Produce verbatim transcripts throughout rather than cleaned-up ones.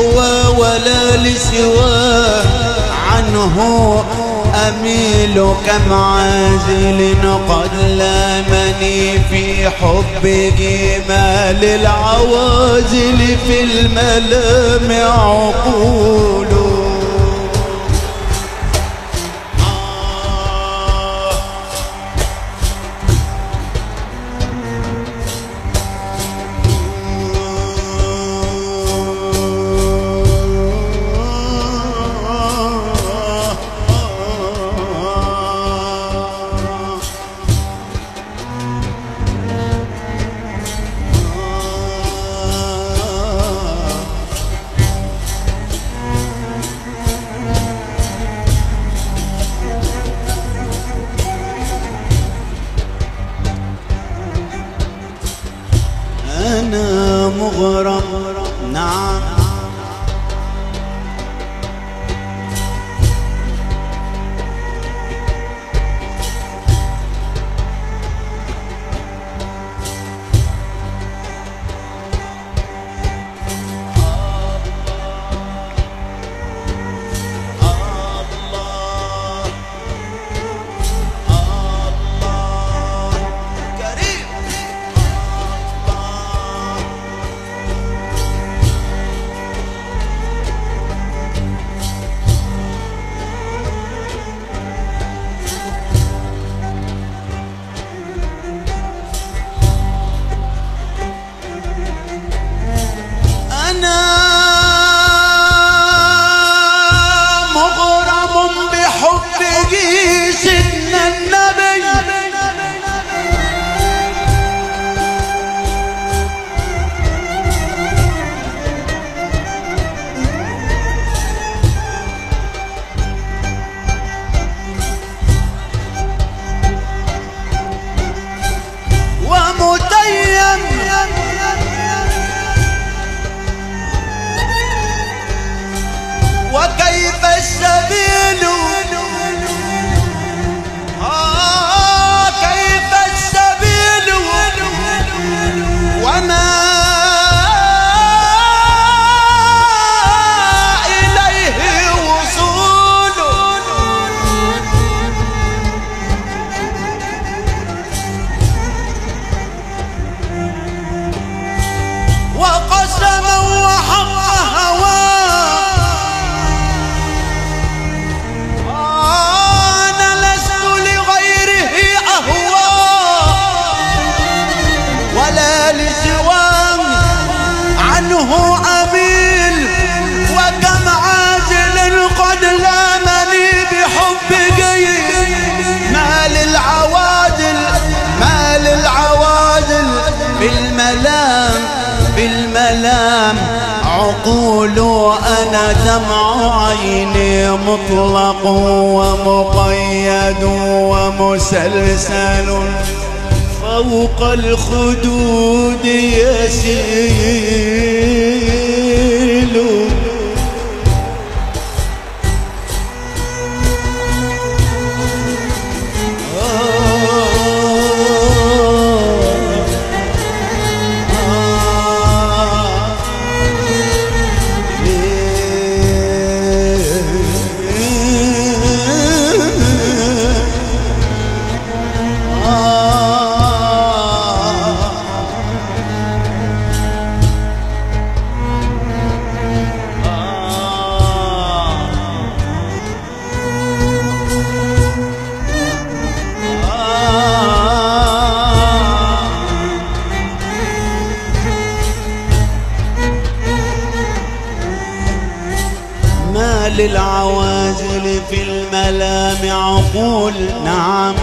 للهوى ولا لسواه، عنه أميل كم عازل قد لامني في حبه، ما للعوازل في الملام عقول. أنا مغرم نعم وكيف السبيل آه كيف السبيل وما إليه وصول وقسما وحق هواه عنه أميل وكم عازل قد لامني بحبك، ما للعوازل ما للعوازل بالملام بالملام عقول. أنا دمع عيني مطلق ومقيد ومسلسل فوق الخدود يسيل. للعوازل في الملام عقول نعم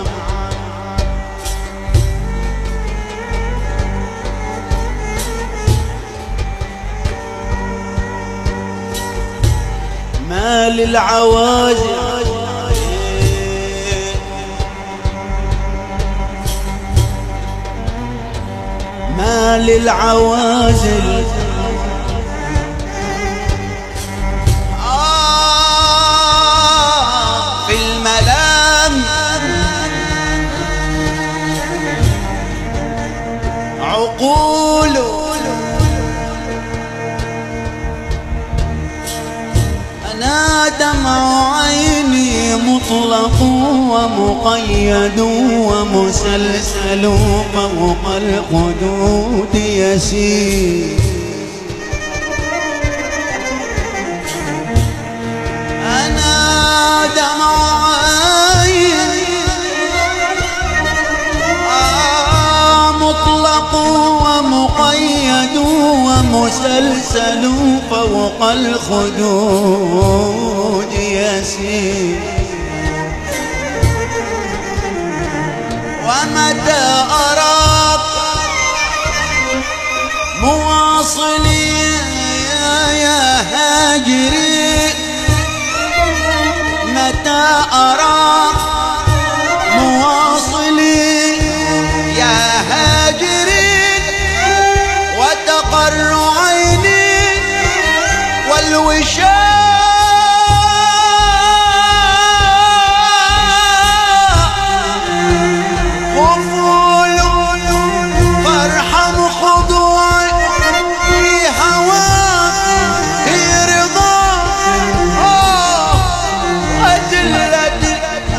ما للعوازل ما للعوازل عقول دمع عيني مطلق ومقيد ومسلسل فوق الخدود يسير. أنا دمع عيني آه مطلق ومقيد ومسلسل فوق الخدود يسير. ومتى أراك مواصلي يا هاجري، متى أراك مواصلي يا هاجري، وتقر عيني والوشاء غفول فارحم خضوعي في هواك في رضاك وذلتي،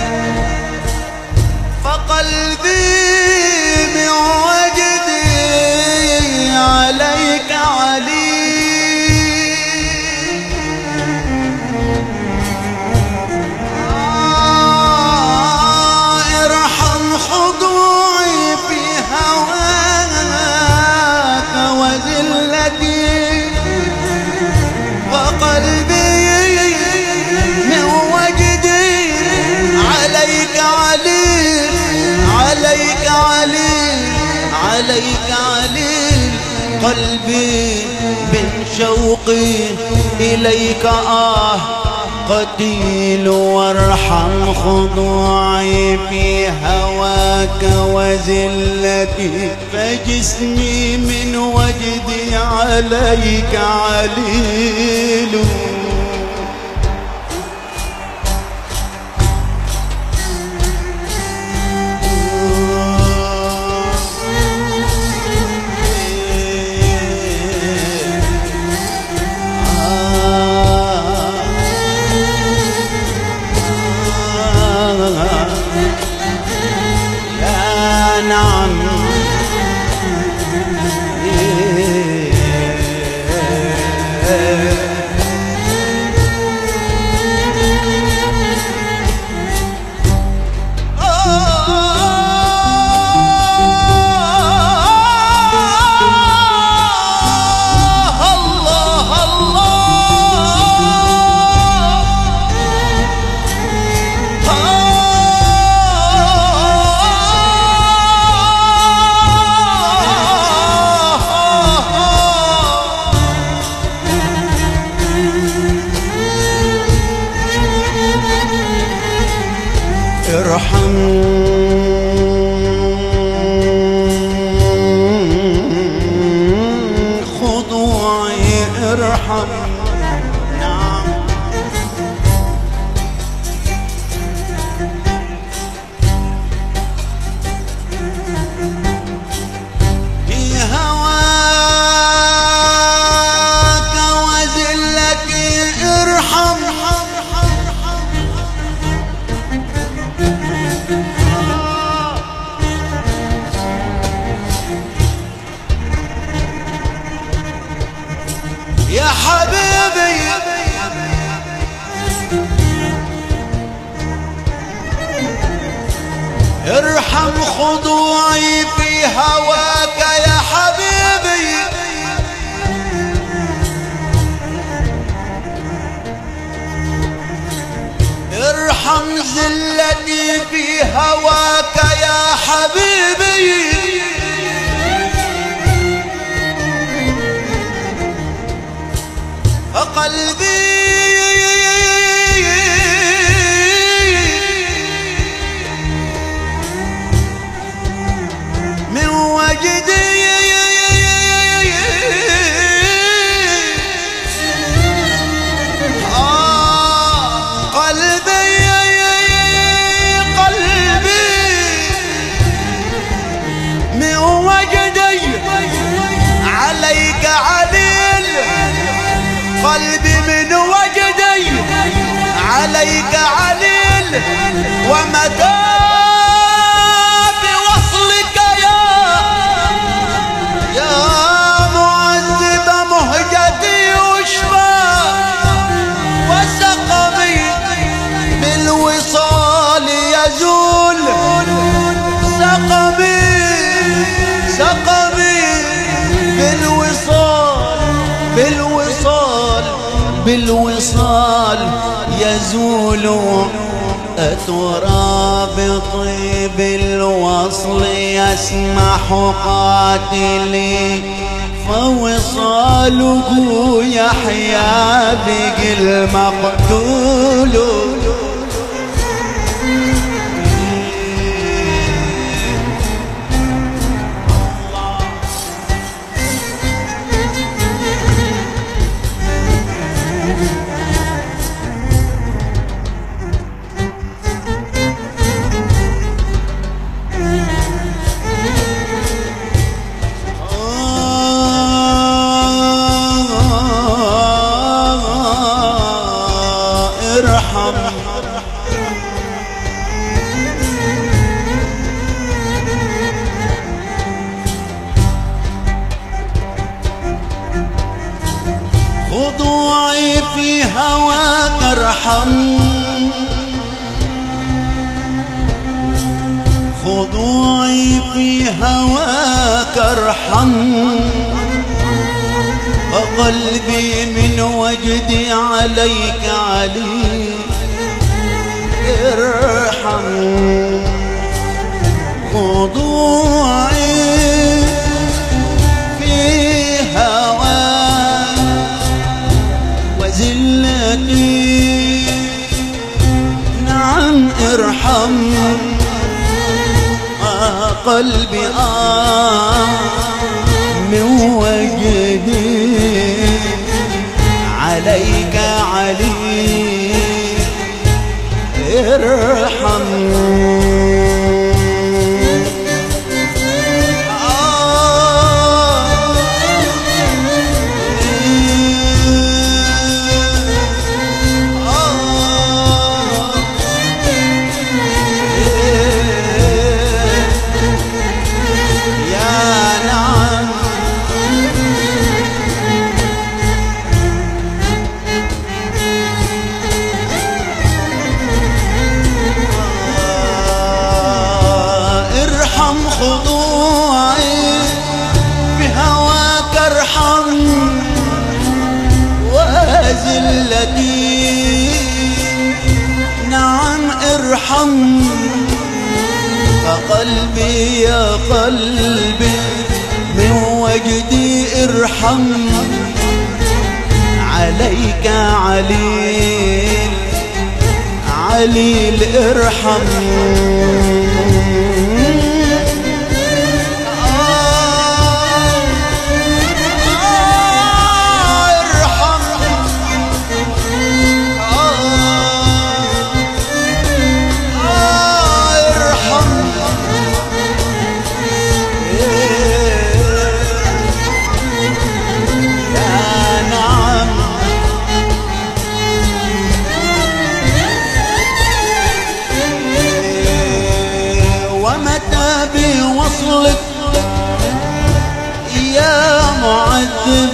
فقلبي من وجدي عليك علي. آه ارحم خضوعي في هواك وذلتي، وقلبي من وجدي عليك علي، عليك علي، عليك علي. قلبي من شوقي إليك آه قتيل، وارحم خضوعي في هواك وذلتي، فجسمي من وجدي عليك عليل. يا نعم ارحم خضوعي ارحم. نعم في هواك وذلتي ارحم. يا حبيبي ارحم خضوعي في هواك يا حبيبي، ارحم ذلتي في هواك يا حبيبي. فقلبي من وجدي آه قلبي قلبي من وجدي عليك عليل، قلبي من وجدي عليك عليل ومدى بوصلك يا يا معذب مهجتي وشفى وسقمي بالوصال يزول سقمي سقمي بالوصال بالوصال بالوصال يزول أترى بطيب الوصل يسمح قاتلي فوصاله يحيى بك المقتول خضوعي في هواك ارحم خضوعي في هواك ارحم وقلبي من وجدي عليك علي ارحم خضوعي في هواك وزلتي نعم ارحم قلبي آه من وجدي عليك علي ارحم خضوعي بهواك ارحم وذلتي نعم ارحم فقلبي يا قلبي من وجدي ارحم عليك عليل عليل ارحم بوصلك يا معذب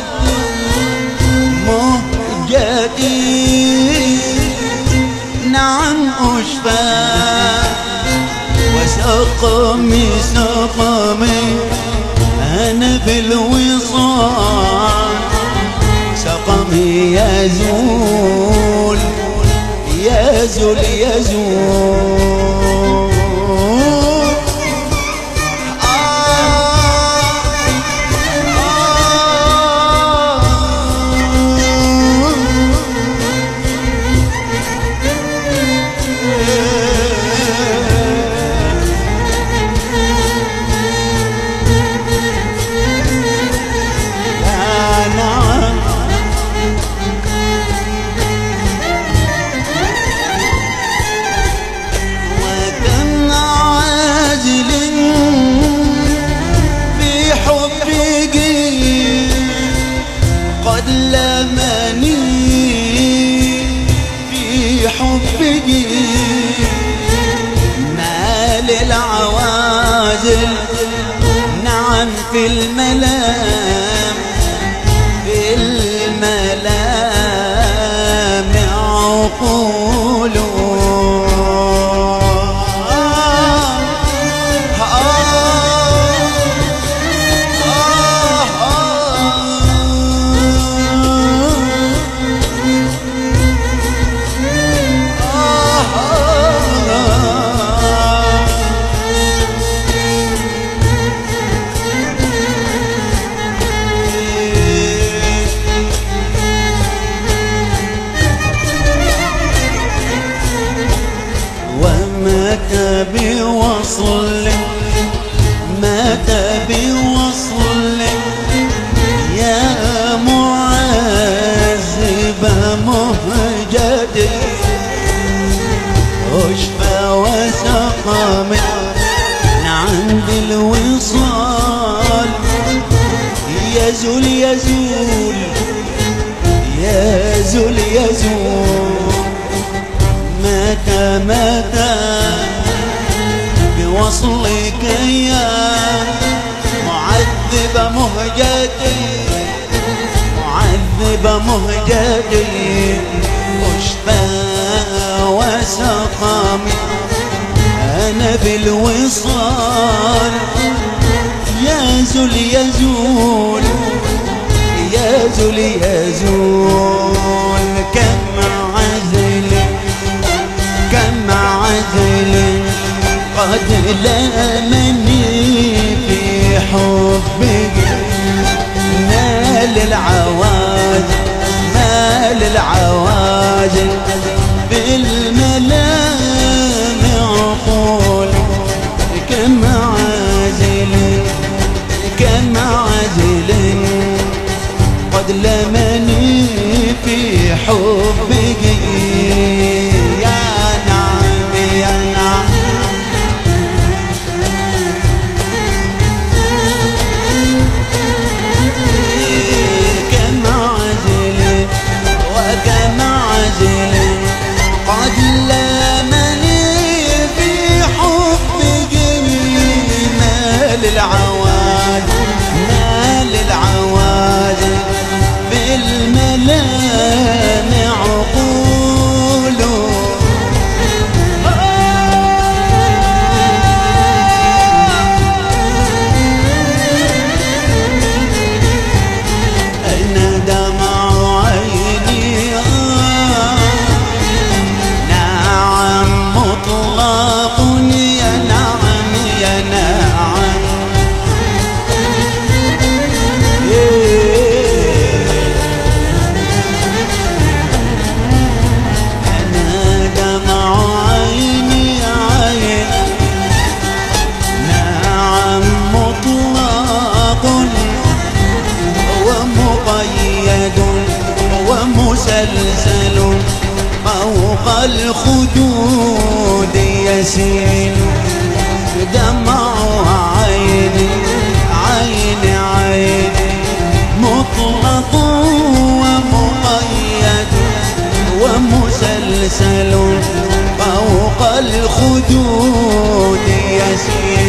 مهجتي نعم أشفى وسقمي سقمي أنا بالوصال سقمي يزول يزول يزول وكم الملام الملام عقوله متى بوصل متى بوصل يا معذب مهجدي اشفى وسقم عند الوصال يزول يزول يزول يزول متى متى بوصلك يا معذب مهجتي معذب مهجتي اشفى وسقمي انا بالوصال يزول يزول يزول يزول كم عزل كم عزل قد لامني في حبك مال العواد مال العواد بالملام عقول كم عزل كم عزل قد لامني في حبك يا نعم يا نعم كم عزل وكم عزل قد لامني في حبك مال العواد مال العواد بالملام عقوله أنا دمع عيني نعم مطلق يا نعم يا نعم مسلسل فوق الخدود يسيل دمع عيني عيني عيني مطلق ومقيد ومسلسل فوق الخدود يسيل